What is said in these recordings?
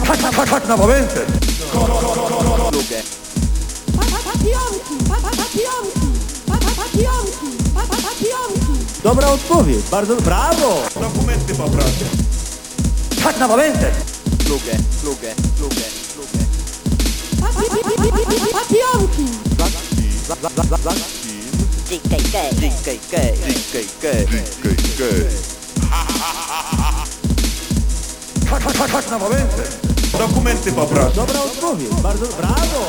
Chodź na momenty! Lubię. Papionki. Dobra odpowiedź, bardzo brawo! Dokumenty poproszę. Chodź na momenty! Lubię. Papionki. Chodź na momenty! Dokumenty poproszę. Dobra odpowiedź, bardzo brawo!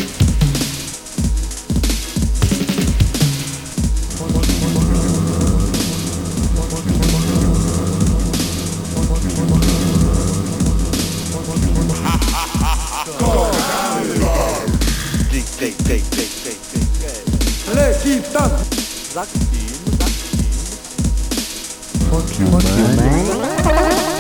Leci stąd! Fuck you, man.